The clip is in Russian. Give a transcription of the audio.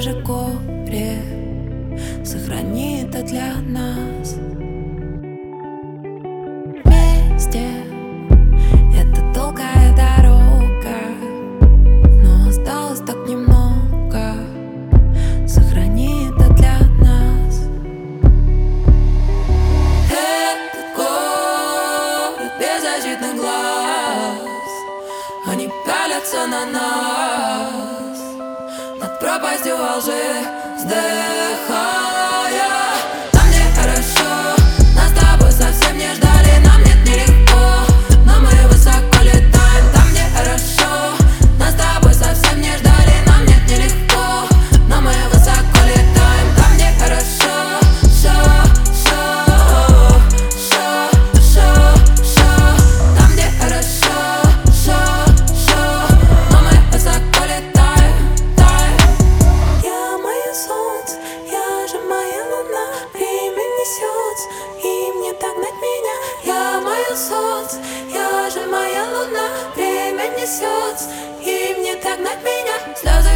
даже горе, сохрани это для нас. Вместе это долгая дорога, но осталось так немного, сохрани это для нас. Этот город беззащитных глаз, они пялятся на нас над пропастью во лжи, вздыхая. Нам нехорошо, нас с тобой совсем не ждали. Нам нет нелегко, но мы высоко летаем. Там нехорошо, нас с тобой совсем не ждали. Нам нет нелегко, но мы высоко летаем. Там нехорошо, там нехорошо, но мы высоко летаем. Я мое солнце, я же моя луна. Время несется, им не догнать меня. Я мое солнце, я же моя луна. Время несется, им не догнать меня.